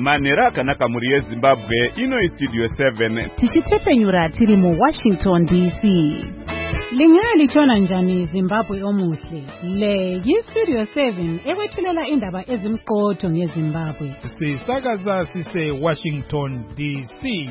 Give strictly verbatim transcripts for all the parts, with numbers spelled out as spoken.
Manera akanaka muri yeZimbabwe ino iStudio seven tichitsepenyura tiri mu Washington D C. Lingena lichona njani Zimbabwe omuhle. Le yiStudio seven ekwethulela indaba ezimqotho ngeZimbabwe. Sisakaza sise Washington D C.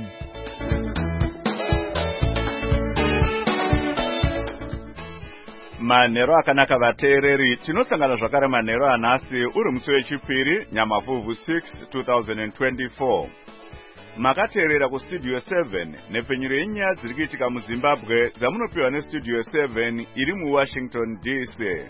Manero akanaka vateereri tinosangana zvakare manero anhasi uri musi wechipiri Nyamavhuvhu six two thousand twenty-four. Makateerera kuStudio seven nepfenyuro yenyaya dziri kuitika muZimbabwe dzamunopiwa neStudio seven iri muWashington D C.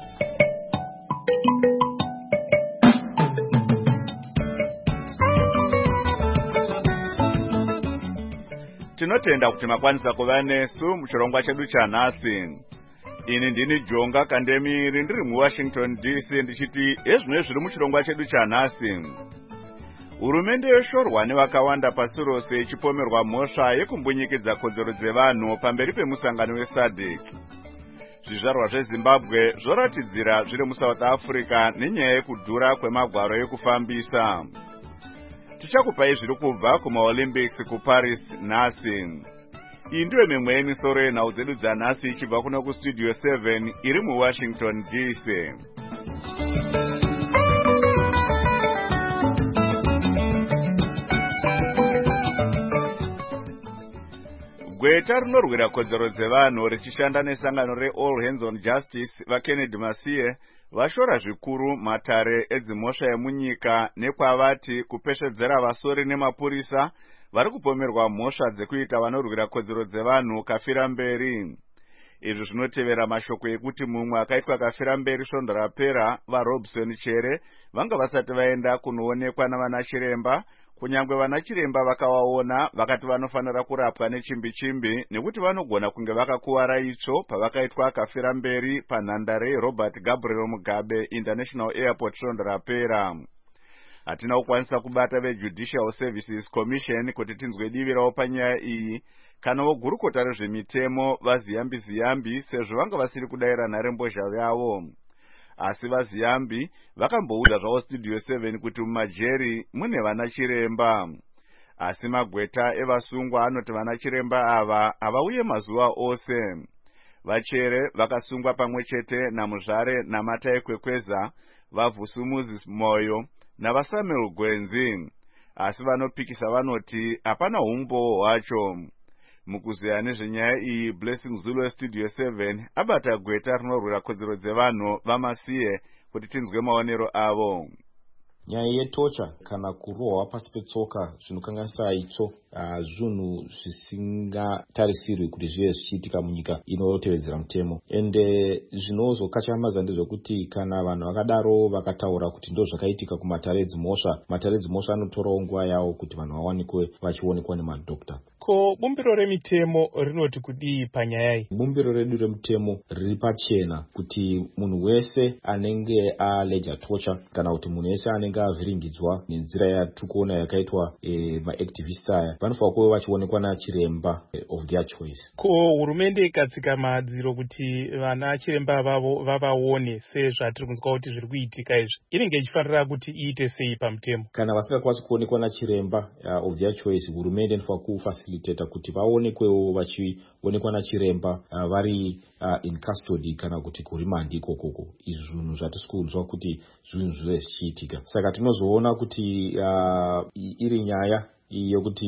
Tinotenda kuti makwanisa kuva nesu muchirongwa chedu chanhasi. Ini ndini Jonga Kandemiri ndiri muWashington D C ndichiti ezvino zviri muchirongwa chedu chanhasi. Hurumende yoshorwa nevakawanda pasi rose ichipomerwa mhosva yekumbunyikidza kodzero dzevanhu pamberi pemusangano weSADC. Zvizvarwa zveZimbabwe zvoratidzira zviri muSouth Africa nenyaya yekudhura kwemagwaro ekufambisa. Tichakupai zviri kubva kumaOlympics kuParis nhasi. Iyi ndiyo mimwe yemisoro yenhau dzedu dzanhasi ichibva kuno kuStudio seven iri muWashington D C. Gweta rinorwira kodzero dzevanhu richishanda nesangano reAll Hands on Justice vaKennedy Masiye vashora zvikuru matare edzimhosva yemunyika nekwavati kupeshedzera vasori nemapurisa vari kupomerwa mhosva dzekuita vanorwira kodzero dzevanhu kafira mberi. Izvi zvinotevera mashoko ekuti mumwe akaitwa kafira mberi svondo rapera vaRobson Chere vanga vasati vaenda kunoonekwa navana chiremba, kunyangwe vana chiremba vakavaona vakati vanofanira kurapwa nechimbi chimbi nekuti vanogona kunge vakakuwara itsvo pavakaitwa kafira mberi panhandare Robert Gabriel Mugabe International Airport svondo rapera. Hatina kukwanisa kubata veJudicial Services Commission kuti tinzwe divi ravo panyaya iyi kana vogurukota rezvemitemo vaziyambi ziyambi sezvo vanga vasiri kudaira nharembozha yavo. Asi vaziyambi vakamboudza zvavo Studio seven kuti mumajeri mune vana chiremba. Asi magweta evasungwa anoti vana chiremba ava havauye mazuva ose. Vachere vakasungwa pamwe chete namuzvare naMatai Kwekweza, vaVhusu Moses Moyo navaSamuel Gwenzi. Asi vanopikisa vanoti hapana umbo hwacho. Mukuzeya nezvenyaya iyi Blessing Zulu weStudio seven abata gweta rinorwira kodzero dzevanhu vaMasiye kuti tinzwe maonero avo. Nyaya yetocha kana kurohwa pasi petsoka zvinokanganisa itsvo uh, zvinhu zvisingatarisirwi kuti zvive zvichiitika munyika inotevedzera mutemo. Ende zvinozokachamaza ndezvekuti kana vanhu vakadaro vakataura kuti ndo zvakaitika kumatare edzimhosva, matare edzimhosva anotorawo nguva yavo kuti vanhu vawanikwe vachionekwa nemadhokta. Ko bumbiro remitemo rinoti kudii panyaya iyi? Bumbiro redu remutemo riri pachena kuti munhu wese anenge aleja tocha kana kuti munhu wese anenge avhiringidzwa nenzira yatirikuona yakaitwa e, maactivist aya vanofanira kuva vachionekwa nachiremba e, of their choice. Ko hurumende ikatsika madziro kuti vana chiremba vavo vavaone sezvatiri kunzwa kuti zviri kuitika izvi, inenge ichifanira kuti iite sei pamutemo? Kana vasingakwanisi kuonekwa nachiremba uh, of their choice, hurumende inofanira kufacilitata kuti vaonekwewo vachionekwa nachiremba uh, vari uh, in custody kana kuti kurimandi ikokoko. Izvi zvinhu zvatisi kunzwa kuti zvinhu zvive zvichiitika. Saka tinozoona kuti uh, iri nyaya yokuti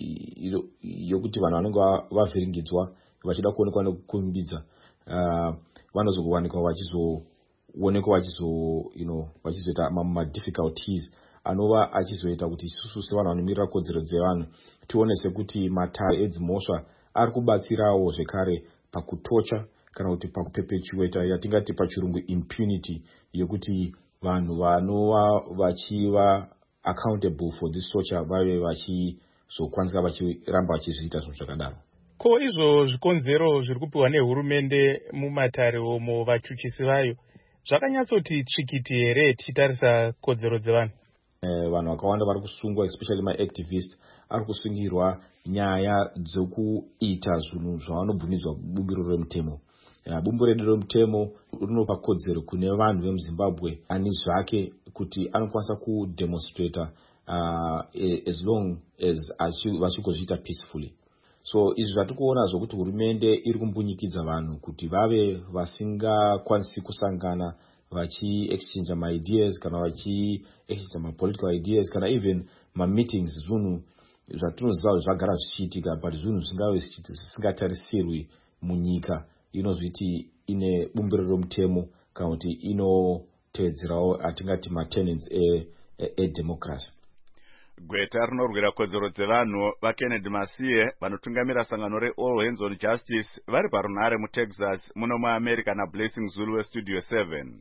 yokuti vanhu vanenge vavhiringidzwa vachida kuonekwa nekukumbidza uh, vanozowanikwa vachizoonekwa vachizo you know vachizoita ma difficulties anova achizoita kuti isusu sevanhu vanomirira kodzero dzevanhu tione sekuti matare edzimhosva ari kubatsirawo zvekare pakutocha kana kuti pakupepechueta yatingati pachirungu impunity yokuti vanhu vanova vachiva accountable for this torture vave vachizokwanisa vachiramba vachizviita zvinhu zvakadaro. Ko izvo zvikonzero zviri kupiwa nehurumende mumatare omo vachuchisi vayo zvakanyatsoti tsvikiti here tichitarisa kodzero dzevanhu? Eh, vanhu vakawanda vari kusungwa especially maactivist ari kusungirwa nyaya dzekuita zvinhu zvavanobvumidzwa bumbiro remutemo. Uh, bumbiro redu remutemo rinopa kodzero kune vanhu vemuZimbabwe ani zvake kuti anokwanisa kudemonstrata uh, as long as vachikozviita peacefully. So izvi zvatikuona zvokuti hurumende iri kumbunyikidza vanhu kuti vave vasingakwanisi kusangana vachi-exchange ma-ideas kana vachi-exchange ma-political ideas kana even ma-meetings, zvinhu zvatinoziva zvagara zvichiitika but zvinhu zvingave zvisingatarisirwi munyika inozviti ine bumbiro romutemo kana kuti inotevedzerawo atingati ma-tenets edemocracy. Gweta rinorwira kodzero dzevanhu vaKennedy Masiye vanotungamira sangano reAll Hands on Justice vari parunhare muTexas muno muAmerica naBlessing Zulu weStudio seven.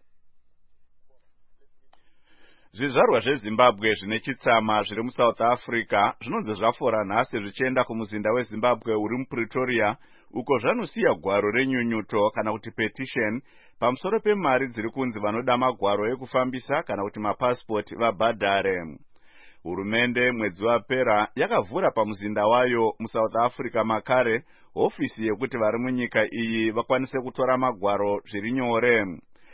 Zvizvarwa zveZimbabwe zvine chitsama zviri muSouth Africa zvinonzi zvafora nhasi zvichienda kumuzinda weZimbabwe uri muPretoria uko zvanosiya gwaro renyunyuto kana kuti petition pamusoro pemari dziri kunzi vanoda magwaro ekufambisa kana kuti mapassport vabhadhare. Hurumende mwedzi wapera yakavhura pamuzinda wayo muSouth Africa makare hofisi yekuti vari munyika iyi vakwanise kutora magwaro zviri nyore.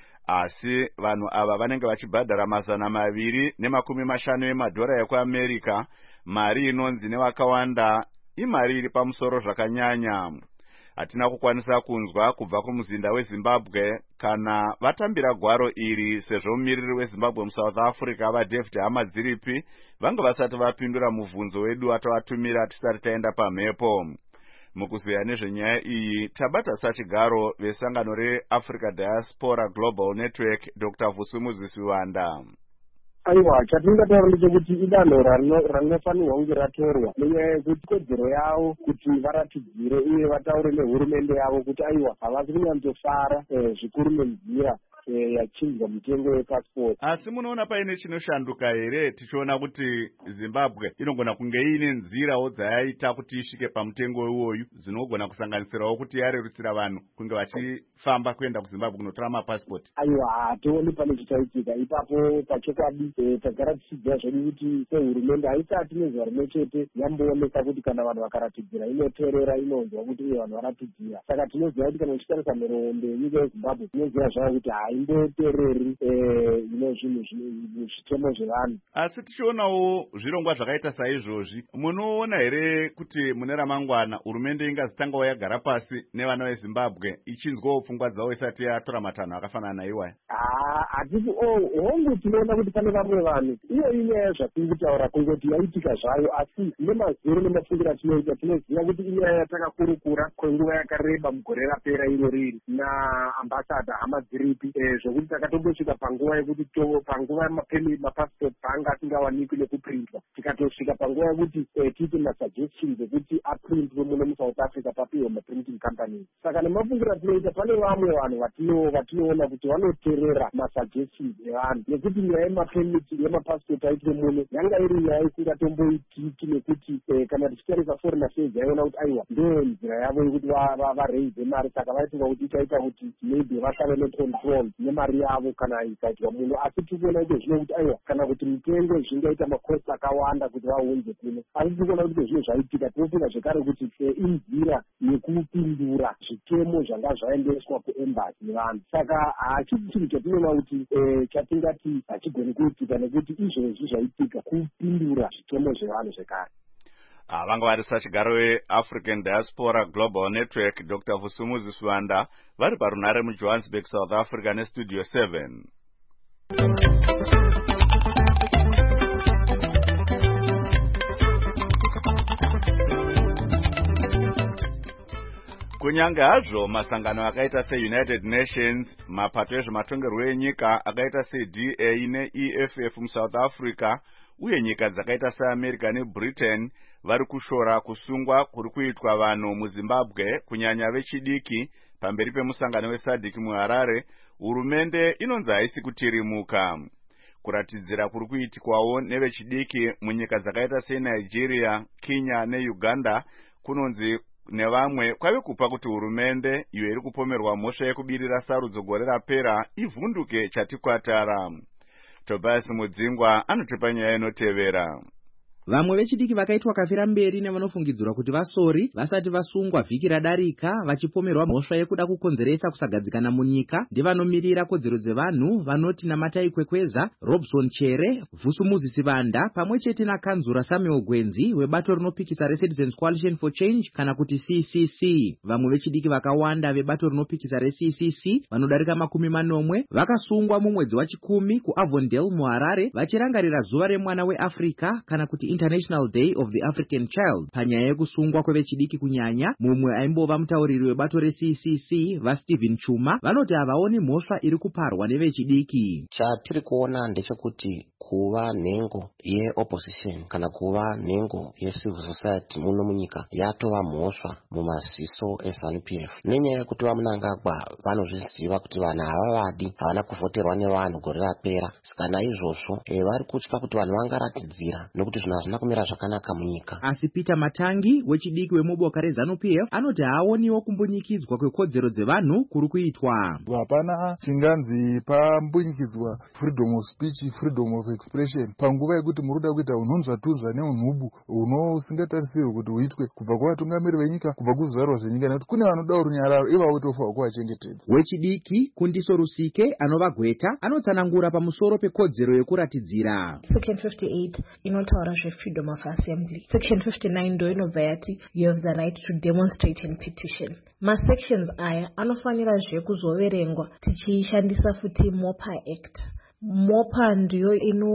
Asi vanhu ava vanenge vachibhadhara mazana maviri nemakumi mashanu emadhora ekuAmerica, mari inonzi nevakawanda imari iri pamusoro zvakanyanya. Hatina kukwanisa kunzwa kubva kumuzinda weZimbabwe kana vatambira gwaro iri sezvo mumiriri weZimbabwe muSouth Africa vaDavid Hamadziripi vanga vasati vapindura mubvunzo wedu watavatumira tisati taenda pamhepo. Mukuziya nezvenyaya iyi tabata sachigaro vesangano reAfrica Diaspora Global Network Doctor Vusumuzi Siwanda. Aiwa, chatingataura ndechekuti idanho ranofanirwa kunge ratorwa nenyaya yekuti kodzero yavo kuti varatidzire uye vataure nehurumende yavo kuti aiwa havasi kunyanzofara zvikuru nenzira yachinjwa mutengo wepasipoti. Asi munoona paine chinoshanduka here tichiona kuti Zimbabwe inogona kunge iine nzirawo dzayaita kuti isvike pamutengo iwoyu dzinogona kusanganisirawo kuti yarerutsira vanhu kunge vachifamba kuenda kuZimbabwe kunotora mapasipoti? Aiwa, hationi pane chichaitika ipapo. Pachokwadi tagara tichidziva zvedu kuti sehurumende haisati nezuva rimwe chete yambooneka kuti kana vanhu vakaratidzira inoteerera, inonzwa kuti uye vanhu varatidzira. Saka tinoziva kuti kana uchitarisa nhoroondo yenyika yeZimbabwe tinoziva zvavo kuti haimboteereri ino zvinhu zvitemo zvevanhu. Asi tichionawo zvirongwa zvakaita saizvozvi, munoona here kuti mune ramangwana hurumende ingazitangawo yagara pasi nevana veZimbabwe ichinzwawo pfungwa dzavo isati yatora matanho akafanana naiwaya? Hatiti hongu tinoona kuti pane vamwe vanhu iyo inyaya zvatiri kutaura kungoti yaitika zvayo, asi nemazero nemafungira tinoita tinoziva kuti inyaya yatakakurukura kwenguva yakareba mugore rapera iro riri naambasada Hamadziripi zvokuti takatombosvika panguva yekuti panguva yemapasipoti paanga asingawanikwi nekuprintwa, tikatosvika panguva yekuti tiite masuggestions ekuti aprintwe muno muSouth Africa papiwe maprinting companies. Saka nemafungira tinoita pane vamwe vanhu vatinoona kuti vanoteerera masuggestions evanhu, nekuti nyaya yemapemiti yemapasipoti aitwe muno yanga iri nyaya isingatomboitiki nekuti kana tichitarisa foreign affairs yaiona kuti aiwa ndiyo nzira yavo yekuti vareise mari, saka vaifunga kuti ichaita kuti maybe vashave necontrol nemari yavo kana ikaitwa muno. Asi tikuona kuti zvino kuti aiwa kana kuti mitengo zvingaita makosti akawanda kuti vaunze kuno, asi tikuona kuti zvino zvaitika tinofunga zvekare kuti inzira yekupindura zvitemo zvanga zvaendeswa kuembassy nevanhu. Saka hachisi chinhu chatinoona kuti chatingati hachigoni kuitika nekuti izvozvi zvaitika kupindura zvitemo zvevanhu zvekare. Vanga vari sachigaro weAfrican Diaspora Global Network Doctor Vusumuzi Siwanda vari parunhare muJohannesburg, South Africa neStudio seven. Kunyange hazvo masangano akaita seUnited Nations, mapato ezvematongerwo enyika akaita seD A neE F F muSouth Africa uye nyika dzakaita seAmerica neBritain vari kushora kusungwa kuri kuitwa vanhu muZimbabwe kunyanya vechidiki pamberi pemusangano weSADC muHarare, hurumende inonzi haisi kutirimuka. Kuratidzira kuri kuitikwawo nevechidiki munyika dzakaita seNigeria, Kenya neUganda kunonzi nevamwe kwave kupa kuti hurumende iyo iri kupomerwa mhosva yekubirira sarudzo gore rapera ivhunduke chatikwatara. Tobias Mudzingwa anotipa nyaya inotevera. Vamwe vechidiki vakaitwa kafira mberi nevanofungidzirwa kuti vasori vasati vasungwa vhiki radarika vachipomerwa mhosva yekuda kukonzeresa kusagadzikana munyika ndevanomirira kodzero dzevanhu vanoti Namatai Kwekweza, Robson Chere, Vusumuzi Sivanda pamwe chete nakanzura Samuel Gwenzi webato rinopikisa reCitizens Coalition for Change kana kuti C C C. Vamwe vechidiki vakawanda vebato rinopikisa reC C C vanodarika makumi manomwe vakasungwa mumwedzi wachikumi kuAvondale muHarare vachirangarira zuva remwana weAfrica kana kuti International Day of the African Child. Panyaya yekusungwa kwevechidiki kunyanya, mumwe aimbova mutauriri webato reC C C vaStephen Chuma vanoti havaoni mhosva iri kuparwa nevechidiki. Chatiri kuona ndechekuti kuva nhengo yeopposition kana kuva nhengo yecivil society muno munyika yatova mhosva mumaziso eZANU P F. Nenyaya yekuti vaMunangagwa vanozviziva kuti vanhu havavadi havana kuvhoterwa nevanhu gore rapera. Saka naizvozvo e, vari kutya kuti vanhu vangaratidzira nekuti zvinhu hazvina kumira zvakanaka munyika. Asi Peter Matangi wechidiki wemuboka reZANU P F anoti haawoniwo kumbunyikidzwa kwekodzero dzevanhu kuri kuitwa. Hapana chinganzi pambunyikidzwa freedom of speech, freedom of expression panguva yekuti muruda kuita unhunzva-tunzva neunhubu unosingatarisirwi kuti uitwe kubva kuvatungamiri venyika, kubva kuzvarwa zvenyika, nekuti kune vanoda runyararo ivavo tofa kuvachengetedza. Wechidiki Kundiso Rusike anova Gweta anotsanangura pamusoro pekodzero yekuratidzira. Section fifty-eight inotaura zve-freedom of assembly. Section fifty-nine ndo inobva yati you have the right to demonstrate and petition. Masections aya anofanira zve kuzoverengwa tichishandisa futi MOPA Act. MOPA ndiyo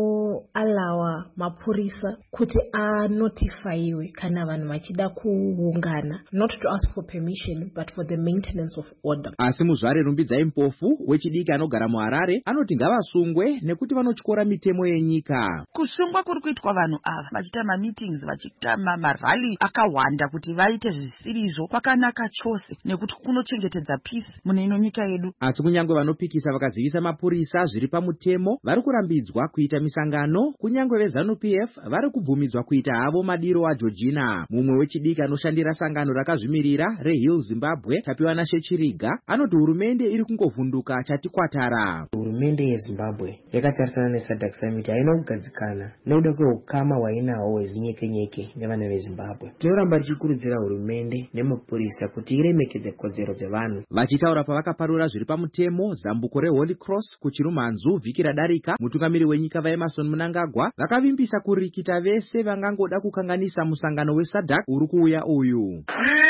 inoalawa mapurisa kuti anotifaiwe kana vanhu vachida kuungana, not to ask for permission but for the maintenance of order. Asi Muzvare Rumbidzai Mpofu wechidiki anogara muHarare anoti ngavasungwe nekuti vanotyora mitemo yenyika. Kusungwa kuri kuitwa vanhu ava vachita ma-meetings vachita marali akawanda kuti vaite zvisirizo kwakanaka chose nekuti kunochengetedza peace mune ino nyika yedu. Asi kunyangwe vanopikisa vakazivisa mapurisa zviri pamutemo vari kurambidzwa kuita misangano, kunyangwe veZANU P F vari kubvumidzwa kuita havo madiro aJorgina. Mumwe wechidiki anoshandira sangano rakazvimirira reHill Zimbabwe Tapiwana Shechiriga anoti hurumende iri kungovhunduka chati kwatara. Hurumende yeZimbabwe yakatarisana neSADC Summit haina kugadzikana nekuda kweukama hwainawo hwezinyeke-nyeke nevana veZimbabwe. Tinoramba tichikurudzira hurumende nemapurisa kuti iremekedze kodzero dzevanhu. Vachitaura pavakaparura zviri pamutemo zambuko reHoly Cross kuChirumanzu vhiki radarika, mutungamiri wenyika vaEmmerson Mnangagwa vakavimbisa kurikita vese vangangoda kukanganisa musangano weSADC uri kuuya uyu.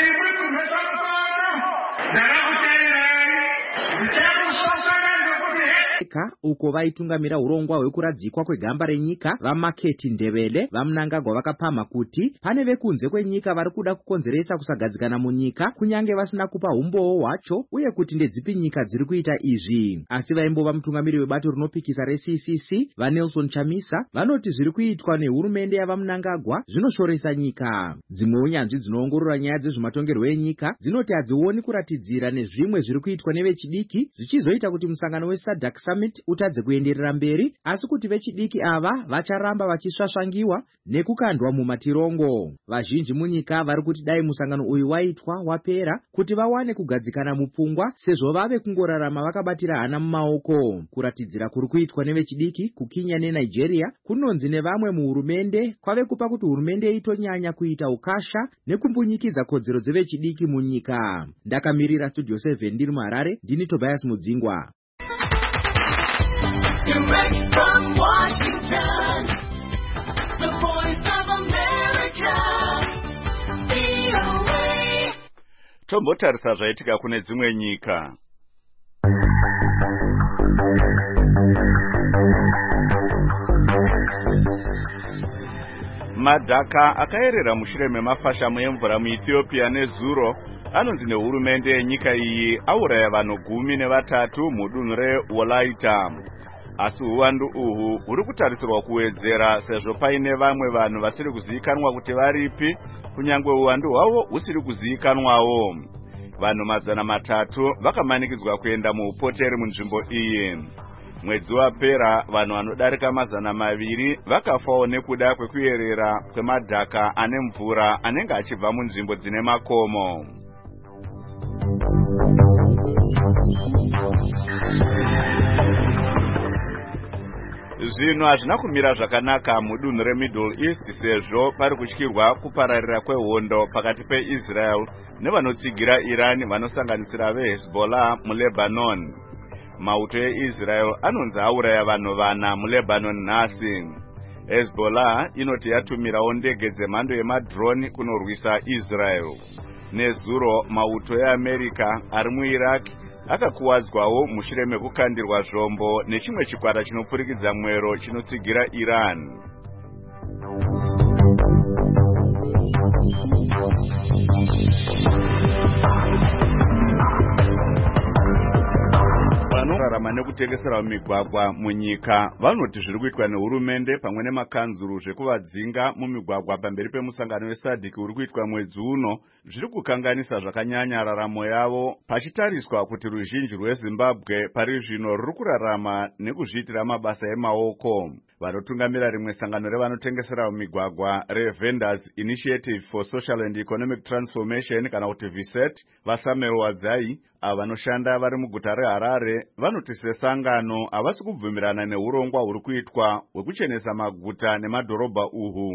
Uko vaitungamira urongwa hwekuradzikwa kwegamba renyika vaMaketi Ndebele vaMnangagwa vakapama kuti pane vekunze kwenyika vari kuda kukonzeresa kusagadzikana munyika kunyange vasina kupa umbowo hwacho uye kuti ndedzipi nyika dziri kuita izvi. Asi vaimbova mutungamiri webato rinopikisa reC C C vaNelson Chamisa vanoti zviri kuitwa nehurumende yavaMnangagwa zvinoshoresa nyika. Dzimwe unyanzvi dzinoongorora nyaya dzezvematongerwo enyika dzinoti hadzioni kuratidzira nezvimwe zviri kuitwa nevechidiki zvichizoita kuti musangano weSADC Summit utadze kuenderera mberi, asi kuti vechidiki ava vacharamba vachisvasvangiwa nekukandwa mumatirongo. Vazhinji munyika vari kuti dai musangano uyu waitwa wapera kuti vawane kugadzikana mupfungwa sezvo vave kungorarama vakabatira hana mumaoko. Kuratidzira kuri kuitwa nevechidiki kuKenya neNigeria kunonzi nevamwe muhurumende kwave kupa kuti hurumende itonyanya kuita ukasha nekumbunyikidza kodzero dzevechidiki munyika. Ndakamirira Studio seven ndiri muHarare, ndini Tobias Mudzingwa. Direct from Washington, the voice of America, V O A. Tombotarisa zvaitika kune dzimwe nyika. Madhaka akaerera mushure memafashamu emvura muEthiopia nezuro anonzi nehurumende yenyika iyi auraya vanhu gumi nevatatu mudunhu reWolaita. Asi uwandu uhu huri kutarisirwa kuwedzera sezvo paine vamwe vanhu vasiri kuzivikanwa kuti varipi, kunyangwe uwandu hwavo husiri kuzivikanwawo. Vanhu mazana matatu vakamanikidzwa kuenda muupoteri munzvimbo iyi. Mwedzi wapera vanhu vanodarika mazana maviri vakafawo nekuda kwekuyerera kwemadhaka ane mvura anenge achibva munzvimbo dzine makomo. zvino hazvina kumira zvakanaka mudunhu remiddle east sezvo pari kutyirwa kupararira kwehondo pakati peIsrael nevanotsigira Iran vanosanganisira veHezbollah muLebanon. Mauto eIsrael anonzi auraya vanhu vana muLebanon nhasi. Hezbollah inoti yatumirawo ndege dzemhando yemadroni kunorwisa Israel. Nezuro mauto eAmerica ari muIraq akakuwadzwawo mushure mekukandirwa zvombo nechimwe chikwata chinopfurikidza mwero chinotsigira Iran. Vanorarama nekutengesera mumigwagwa munyika vanoti zviri kuitwa nehurumende pamwe nemakanzuru zvekuvadzinga mumigwagwa pamberi pemusangano wesadhiki uri kuitwa mwedzi uno zviri kukanganisa zvakanyanya raramo yavo, pachitariswa kuti ruzhinji rweZimbabwe pari zvino ruri kurarama nekuzviitira mabasa emaoko. Vanotungamira rimwe sangano revanotengesera mumigwagwa reVendors Initiative for Social and Economic Transformation kana kuti V S E T vaSamuel Wadzai ava vanoshanda vari muguta reHarare vanoti sesangano havasi kubvumirana neurongwa huri kuitwa hwekuchenesa maguta nemadhorobha uhu.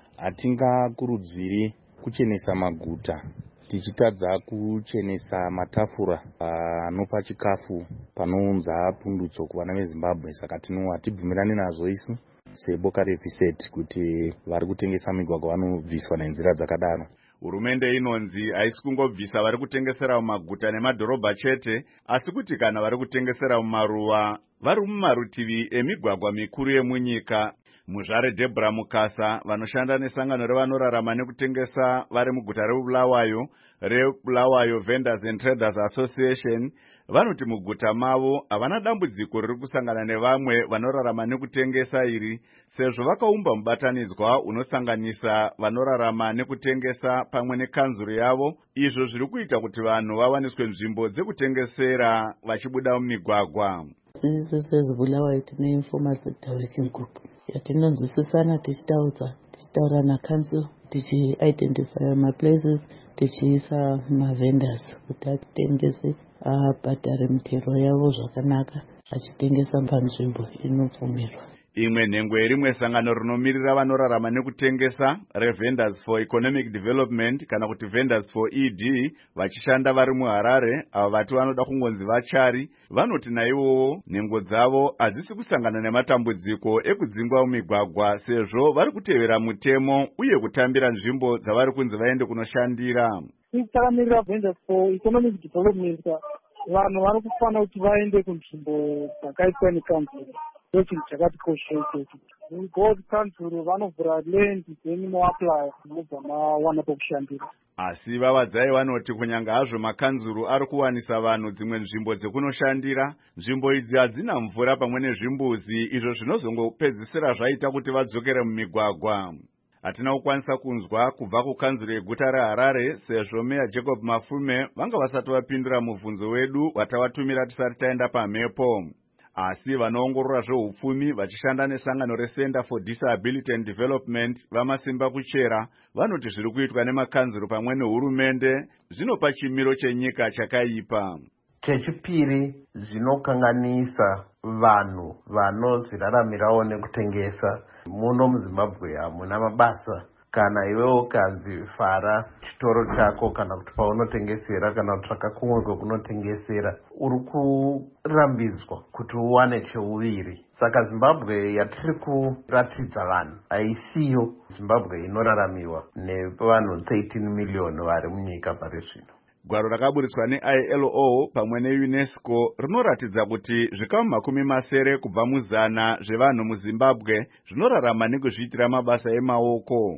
Hatingakurudziri kuchenesa maguta tichitadza kuchenesa matafura anopa chikafu panounza pundutso kuvana veZimbabwe. Saka tino hatibvumirani nazvo isu seboka reV S E T kuti vari kutengesa migwagwa vanobviswa nenzira dzakadaro. Hurumende inonzi haisi kungobvisa vari kutengesera mumaguta nemadhorobha chete, asi kuti kana vari kutengesera mumaruwa vari mumarutivi emigwagwa mikuru yemunyika. Muzvare Deborah Mukasa vanoshanda nesangano revanorarama nekutengesa vari muguta reBulawayo reBulawayo Vendors and Traders Association vanoti muguta mavo havana dambudziko riri kusangana nevamwe vanorarama nekutengesa iri, sezvo vakaumba mubatanidzwa unosanganisa vanorarama nekutengesa pamwe nekanzuru yavo. Izvo zviri kuita kuti vanhu vawaniswe nzvimbo dzekutengesera vachibuda mumigwagwa. Sisi seZibulawayo tine informal sector working group yatinonzwisisana tichitaudza tichitaura nakanzuru tichi-identify maplaces tichiisa mavendors kuti atengese abhadhare mitero yavo zvakanaka achitengesa panzvimbo inobvumirwa. Imwe nhengo yerimwe sangano rinomirira vanorarama nekutengesa reVendors for Economic Development kana kuti Vendors for E D vachishanda vari muHarare ava vati vanoda kungonzi vachari vanoti naivowo nhengo dzavo hadzisi kusangana nematambudziko ekudzingwa mumigwagwa sezvo vari kutevera mutemo uye kutambira nzvimbo dzavari kunzi vaende kunoshandira. Takamirira Vendors for Economic Development vanhu vari kufanira kuti vaende kunzvimbo dzakaitwa nekanzuru. Chinhu chakatikoshera kuti kanzuru vanovhura land then moapply mobva mawana pokushandira. Asi vavadzai vanoti kunyanga hazvo makanzuru ari kuwanisa vanhu dzimwe nzvimbo dzekunoshandira, nzvimbo idzi hadzina mvura pamwe nezvimbuzi, izvo zvinozongopedzisira zvaita kuti vadzokere mumigwagwa. Hatina kukwanisa kunzwa kubva kukanzuru yeguta reHarare sezvo Meya Jacob Mafume vanga vasati vapindura mubvunzo wedu watavatumira tisati taenda pamhepo. Asi vanoongorora zveupfumi vachishanda nesangano reCenter for Disability and Development vamasimba kuchera vanoti zviri kuitwa nemakanzuru pamwe nehurumende zvinopa chimiro chenyika chakaipa. Chechipiri, zvinokanganisa vanhu vanozviraramirawo nekutengesa. Muno muZimbabwe hamuna mabasa. Kana iwewo kanzi fara chitoro chako kana kuti paunotengesera kana kutsvaka kumwe kwekunotengesera uri kurambidzwa kuti uwane cheuviri. Saka Zimbabwe yatiri kuratidza vanhu haisiyo Zimbabwe inoraramiwa nevanhu thirteen million vari munyika pari zvino. Gwaro rakaburitswa ne-I L O pamwe neUNESCO rinoratidza kuti zvikamu makumi masere kubva muzana zvevanhu muZimbabwe zvinorarama nekuzviitira mabasa emaoko.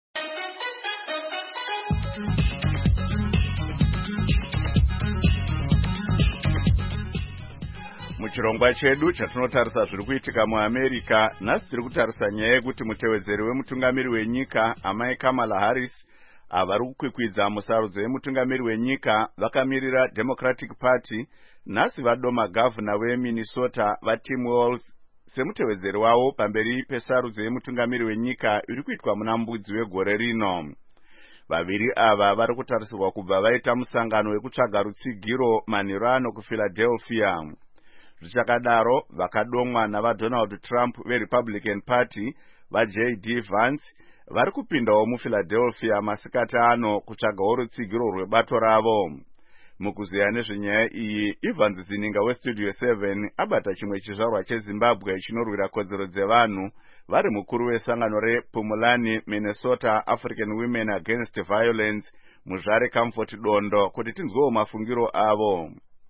Muchirongwa chedu chatinotarisa zviri kuitika muAmerica, nhasi tiri kutarisa nyaya yekuti mutevedzeri wemutungamiri wenyika Amai Kamala Harris avari kukwikwidza musarudzo yemutungamiri wenyika vakamirira Democratic Party. Nhasi vadoma gavhuna weMinnesota vaTim Walz semutevedzeri wavo pamberi pesarudzo yemutungamiri wenyika iri kuitwa muna mbudzi wegore rino. Vaviri ava vari kutarisirwa kubva vaita musangano wekutsvaga rutsigiro manhero ano kuPhiladelphia. Zvichakadaro vakadomwa navaDonald Trump veRepublican Party vaJ D Vance vari kupindawo muPhiladelphia masikati ano kutsvagawo rutsigiro rwebato ravo. Mukuziya nezvenyaya iyi, Evans Zininga weStudio seven abata chimwe chizvarwa cheZimbabwe chinorwira kodzero dzevanhu vari mukuru wesangano rePumulani Minnesota African Women Against Violence muzvare Comfort Dondo kuti tinzwewo mafungiro avo.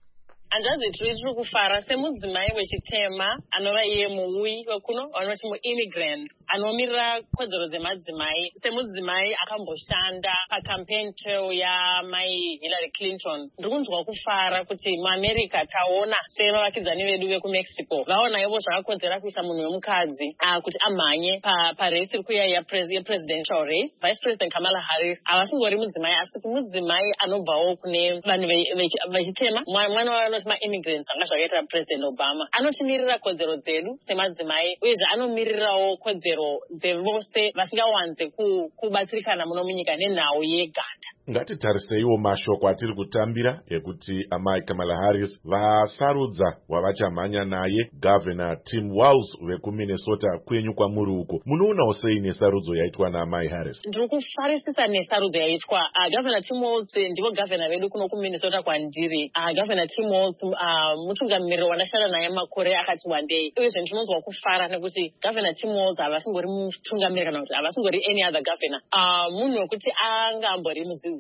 Andazi tiri kufara semudzimai wechitema anova iye muui wekuno vanoti muimmigrant anomirira kodzero dzemadzimai semudzimai akamboshanda pacampaign trail yamai Hillary Clinton. Ndiri kunzwa kufara kuti muAmerica taona sevavakidzani vedu vekuMexico vaona ivo zvakakodzera kuisa munhu wemukadzi kuti amhanye parace iri kuya yepresidential race. Vice President Kamala Harris havasingori mudzimai asi kuti mudzimai anobvawo kune vanhu vechitema mwana wavo maimmigrants anga zvakaita President Obama anotimirira kodzero dzedu semadzimai uyezve anomirirawo kodzero dzevose vasingawanze kubatsirikana muno munyika nenhau yeganda. Ngatitariseiwo mashoko atiri kutambira ekuti amai Kamala Harris vasarudza wavachamhanya naye Governor Tim Walz vekuMinnesota kwenyu kwamuri uko. Munoonawo sei nesarudzo yaitwa naamai Harris? Ndiri kufarisisa nesarudzo yaitwa Governor Tim Walz ndivo governor vedu kuno kuMinnesota kwandiri. Governor Tim Walz mutungamiriri wandashanda naye makore akati wandei uyezve ndinonzwa kufara nekuti Governor Tim Walz havasingori mutungamiriri kana kuti havasingori any other governor. Munhu wekuti angambori mudzidzisi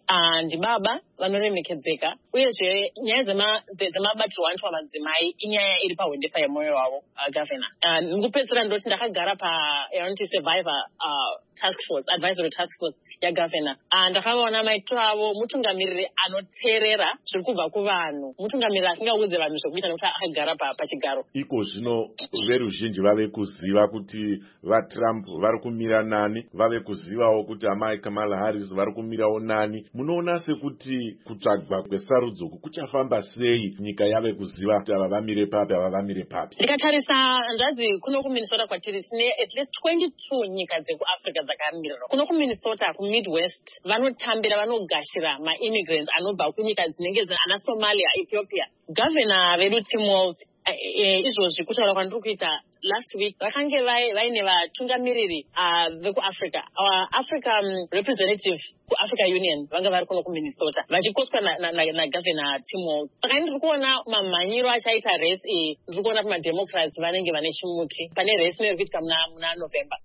ndibaba vanoremekedzeka uyezve nyaya dzemabatirwo anoitwa madzimai inyaya iri pahwendefa yemwoyo wavo governor. Ndikupedzisira ndoti ndakagara payanoti survivor task force advisory task force yagovernor. Ndakavaona maitiro avo mutungamiriri anoteerera zviri kubva kuvanhu, mutungamiriri asingaudze vanhu zvekuita nekuti akagara pachigaro. Iko zvino veruzhinji vave kuziva kuti vaTrump vari kumira nani, vave kuzivawo kuti amai Kamala Harris vari kumirawo nani. Munoona sekuti kutsvagwa kwesarudzo kuchafamba sei nyika yave kuziva kuti ava vamire papi ava vamire papi? Ndikatarisa ndazi kuno kuMinnesota kwatiri tine at least twenty-two nyika dzekuAfrica dzakamirira. Kuno kuMinnesota kuMidwest vanotambira vanogashira maimmigrants anobva kunyika dzinenge ana Somalia, Ethiopia. Governor vedu Tim Walz izvozvi kutaura kwandiri kuita last week vakange vaine vatungamiriri vekuAfrica, our African representative kuAfrica Union vanga vari kuno kuMinnesota vachikoswa nagovernor Tim Walz. Saka ndiri kuona mamhanyiro achaita race iyi, ndiri kuona kuti maDemocrats vanenge vane chimuti pane race inoiri kuitika muna November.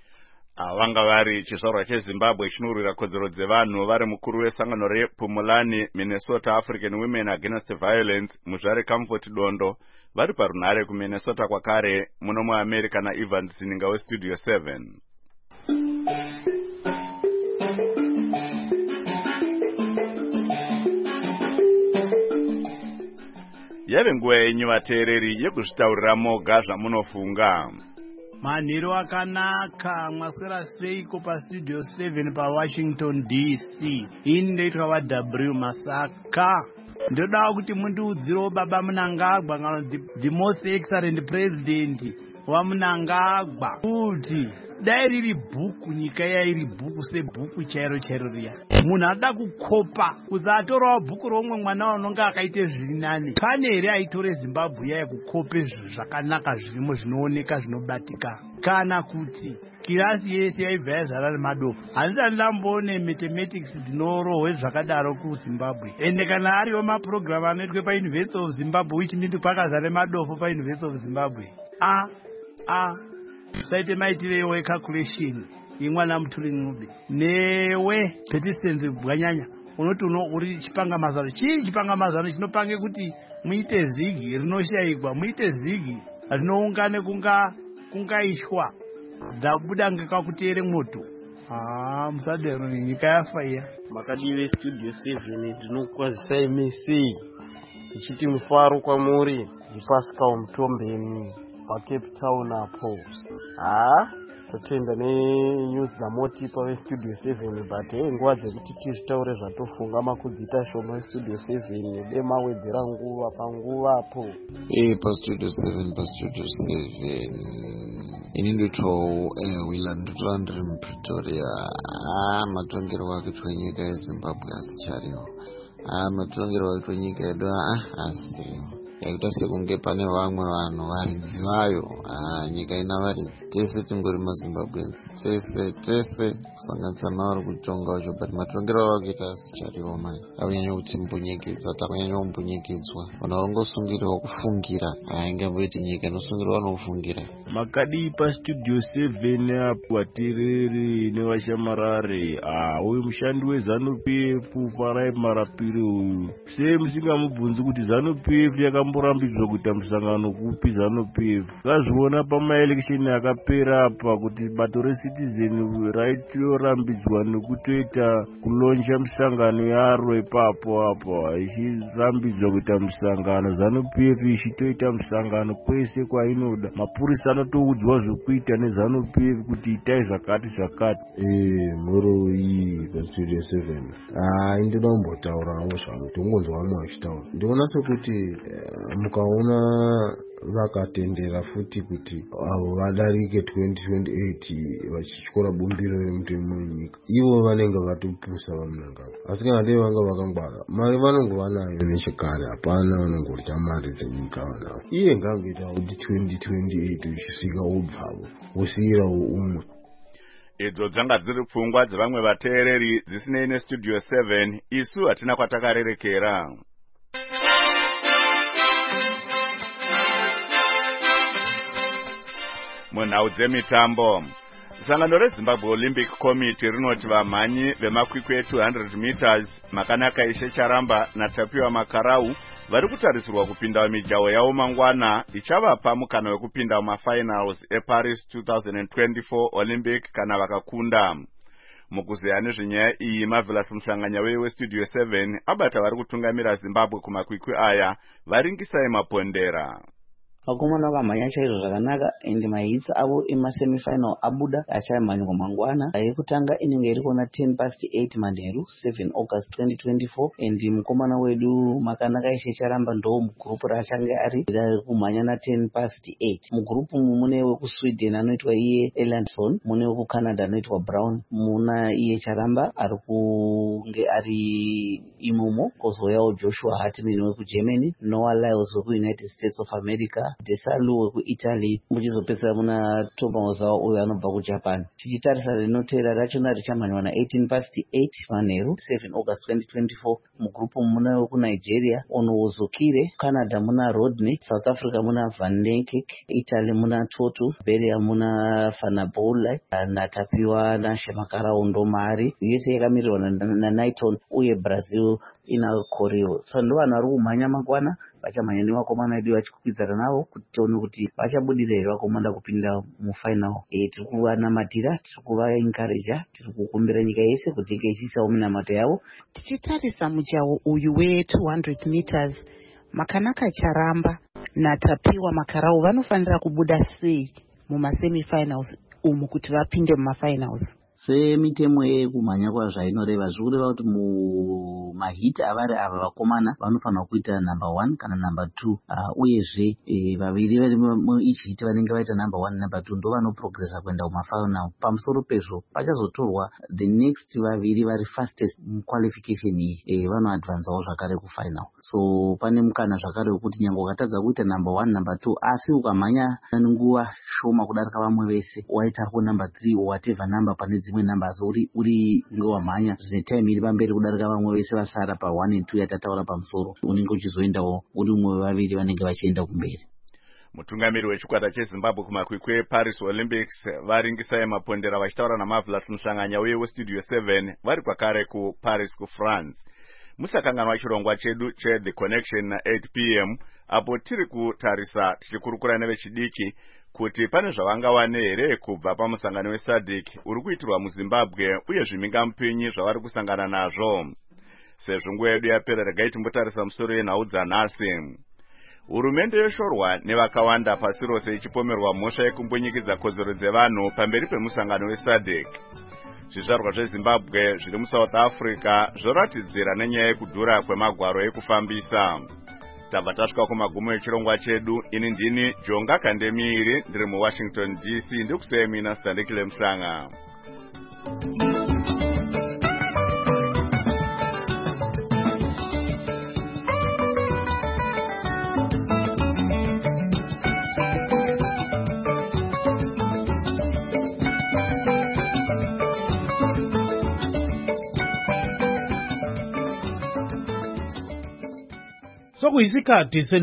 Vanga vari chizvarwa cheZimbabwe chinorwira kodzero dzevanhu vari mukuru wesangano rePumulani Minnesota African Women Against Violence muzvare Comfort Dondo vari parunhare kuMinnesota kwakare muno muAmerica naEvans Zininga weStudio seven. Yave nguva yenyu vateereri yekuzvitaurira moga zvamunofunga. Manhiro akanaka mwaswera seiko paStudio seven paWashington D C. Ini ndoitwa vaW Masaka. Ndoda kuti mundiudzirewo baba Mnangagwa kana the most excellent president waMnangagwa kuti dai riri bhuku nyika yairi bhuku sebhuku chairo chairo riya, munhu ada kukopa kusatorawo bhuku romwe mwana unonga akaite zviri nani. Pane here aitore Zimbabwe yaya kukope zvinhu zvakanaka zvirimo zvinooneka zvinobatika, kana kuti kirasi yese yaibva yazara nemadofu? Handisati ndamboone mathematics dzinorohwe zvakadaro kuZimbabwe. Ende kana ariwo maprogram anoitwe paUniversity of Zimbabwe which means kwakazare madofu paUniversity of Zimbabwe. a a saite maitirewo calculation yemwana muturi ng'ombe newe persistence bwanyanya unoti uri chipanga mazano. Chii chipanga mazano? Chinopange kuti muite zigi rinoshayikwa, muite zigi rinoungane kunga kungaishwa dzabuda ngekakuteere moto. Ah, musadero nyika yafa iya. Makadiwe Studio seven ndinokwazisai mesei ichiti mufaro kwamuri Pascal Mutombeni paCape Town apo. Ah, totenda nenews dzamotipa veStudio seven but nguva dzekuti tizvitaure zvatofunga makudzita shoma veStudio seven demawedzera nguva panguva apo. Eh, paStudio seven paStudio seven ini ndoitwawo wila ndotora ndiri muPretoria. Ah, matongero akaitwa nyika yeZimbabwe asi chariwo. Ah, matongero akaitwa nyika yedu ah asiriwo. yakuita sekunge pane vamwe vanhu varidzi vayo. Nyika ina varidzi tese tingori maZimbabweans tese tese kusanganisa navari kutonga vacho, but matongero ava kuita asichariwo mai akunyanya kutimbunyikidzwa takunyanya kumbunyikidzwa. Vanhu varongosungiriwa kufungira haingamboiti nyika inosungirwa vanofungira. Makadi pastudio seven apo vatereri nevashamarare. Uyu mushandi weZANU P F Farai Marapiri uyu se musingamubvunzi kuti ZANU P F yakamborambidzwa kuita musangano kupi ZANU P F. Kazviona pamaelekisheni akapera apa kuti bato reCitizen right yorambidzwa nekutoita kulonja musangano yaro ipapo apo ichirambidzwa kuita musangano. ZANU P F ichitoita musangano kwese kwainoda. Mapurisa anotoudzwa zvokuita neZANU P F kuti itai zvakati zvakati. Eh, muro iyi pastudio seven. Ah, ndinoda kumbotaurawo zvangu tongonzwa vamwe vachitaura. Ndinoona sekuti mukaona vakatendera futi kuti avo vadarike twenty twenty-eight vachityora bumbiro remutemo munyika, ivo vanenge vatopusa vamunangavo. Asi kana dei vanga vakangwara, mari vanongova nayo nechekare, hapana vanongorya mari dzenyika vanavo. Iye ngangoita kuti twenty twenty-eight uchisvika ubvavo usiyirawo umwe. Idzo dzanga dziri pfungwa dzevamwe vateereri dzisinei nestudio seven. Isu hatina kwatakarerekera. Munhau dzemitambo, sangano reZimbabwe Olympic Committee rinoti vamhanyi vemakwikwi two hundred meters Makanaka Ishe Charamba naTapiwa Makarau vari kutarisirwa kupinda mijaho yavo mangwana ichavapa mukana wekupinda mumafinals eParis twenty twenty-four Olympic kana vakakunda. Mukuzeya nezvenyaya iyi, Marvelous Musanganya weStudio seven abata vari kutungamira Zimbabwe kumakwikwi aya varingisai mapondera. Vakomana vakamhanya chaizvo zvakanaka ende mahits avo emasemifinal abuda achamhanywa mangwana. Yekutanga inenge iri kuona ten past eight manheru seven August twenty twenty-four endi mukomana wedu Makanaka Ishe Charamba ndo mugrupu raachange ari kumhanya na ten past eight. Mugrupu mu mune wekuSweden anoitwa iye Erlandsson, mune wekuCanada anoitwa Brown, muna iye Charamba ari kunge ari imomo, kozouyawo Joshua Hartman wekuGermany, Noah Lyles wekuUnited States of America, Desalu wekuItaly, muchizopesera muna Tomoza uyo anobva kuJapan. Tichitarisa rinotera rachona richamhanywa na eighteen past eight manheru seven August twenty twenty-four. Mugrupu muna wekuNigeria Onowozokire, Canada muna Rodney, South Africa muna Van Niekerk, Italy muna Toto, Beria muna Fanabola naTapiwa naShemakarau ndo mari. U S A yakamirirwa na Knighton uye Brazil ina Korea. So ndo vanhu vari kumhanya mangwana vachamhanya nevakomana edu vachikwidzana navo kuti tione kuti vachabudira here vakomana kupinda mufinal. E, tiri kuvanamatira, tiri kuvaencouragea, tiri kukumbira nyika yese kuti inge ichiisawo minamato yavo. Tichitarisa mujaho uyu we two hundred meters, Makanaka Charamba naTapiwa Makarau vanofanira kubuda sei mumasemifinals umu kuti vapinde mumafinals? Semitemo yekumhanya kwazvainoreva zviri kureva kuti mumahiti avari ava vakomana vanofanira kuita number one kana number two. Uh, uyezve e, vaviri vari mueach hit vanenge vaita number one number two ndo vanoprogressa kuenda kumafinal. Pamusoro pezvo pachazotorwa the next vaviri vari fastest muqualification iyi e, vanoadvanzawo zvakare kufinal. So pane mukana zvakare wekuti nyange ukatadza kuita number one number two asi ukamhanya nenguva shoma kudarika vamwe vese waita ku number three whatever number pane dzimwe numbers uri uri ngewamhanya zvine time iri pamberi kudarika vamwe vese vasara pa one and two yatataura pamusoro, unenge uchizoendawo uri umwe wevaviri vanenge vachienda kumberi. Mutungamiri wechikwata cheZimbabwe kumakwikwi eParis Olympics varingisai mapondera vachitaura naMarvelous Musanganya weStudio seven vari kwakare kuParis kuFrance. Musakanganwa chirongwa chedu che The Connection na eight p m apo tiri kutarisa tichikurukura nevechidiki kuti pane zvavangawane here kubva pamusangano weSADC uri kuitirwa muZimbabwe uye zvimhingamupinyi zvavari kusangana nazvo. Sezvo nguva yedu yapera, regai timbotarisa musoro yenhau dzanhasi. Hurumende yoshorwa nevakawanda pasi rose ichipomerwa mhosva yekumbonyikidza kodzero dzevanhu pamberi pemusangano weSADC. Zvizvarwa zveZimbabwe zviri muSouth Africa zvoratidzira nenyaya yekudhura kwemagwaro ekufambisa. Tabva tasvika kumagumo echirongwa chedu. Ini ndini Jonga Kandemiri ndiri muWashington D C ndikusei mina Sandekile Msanga. kwakuyisikhathi